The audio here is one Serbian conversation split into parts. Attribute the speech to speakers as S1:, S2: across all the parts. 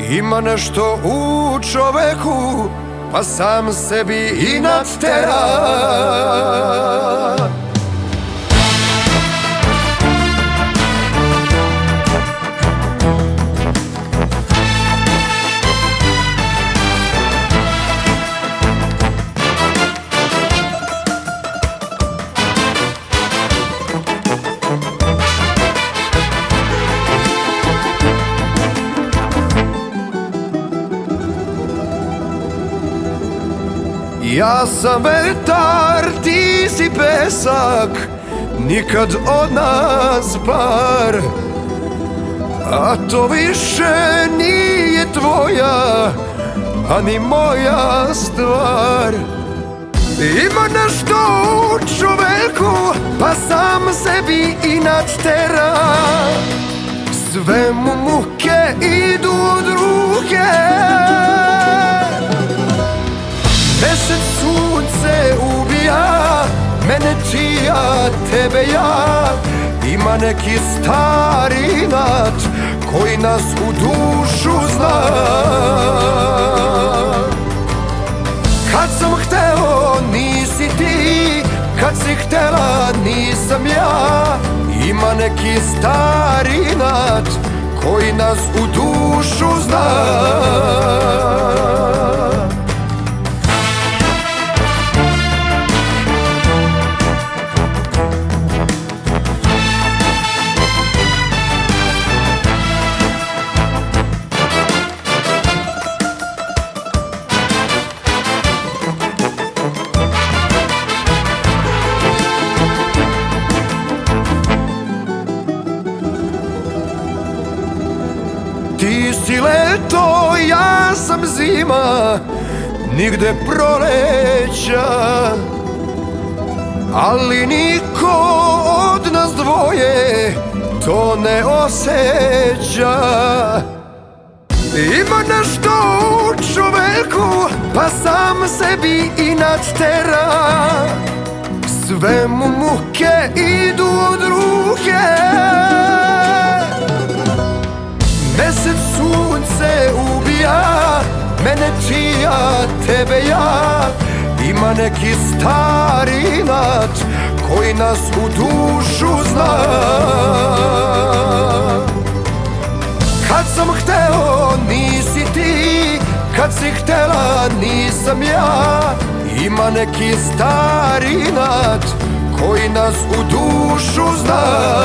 S1: Ima nešto u čoveku, pa sam sebi inat tera. Ja sam vetar, ti si pesak, nikad od nas par. A to više nije tvoja, a ni moja stvar. Ima nešto u čoveku, pa sam sebi inat tera. Sve mu muke idu od ruke. Mesec sunce ubija, mene ti ja, tebe ja. Ima neki stari inat koji nas u dušu zna. Kad sam hteo nisi ti, kad si htela nisam ja. Ima neki stari inat koji nas u dušu zna. Ti si leto, ja sam zima, nigde proleća. Ali niko od nas dvoje to ne osjeća. Ima nešto u čoveku, pa sam sebi inat tera. Sve mu muke idu od ruke. Mesec sunce ubija, mene ti ja, tebe ja. Ima neki stari inat koji nas u dušu zna. Kad sam hteo nisi ti, kad si htela nisam ja. Ima neki stari inat koji nas u dušu zna.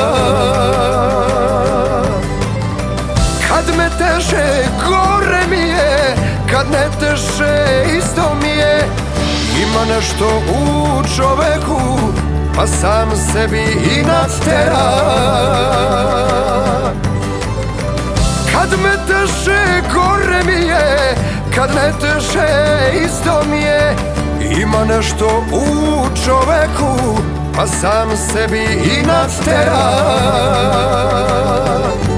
S1: Kad me teže, gore mi je, kad ne teže, isto mi je. Ima nešto u čoveku, pa sam sebi inat tera. Kad me teže, gore mi je, kad ne teže, isto mi je. Ima nešto u čoveku, pa sam sebi inat tera.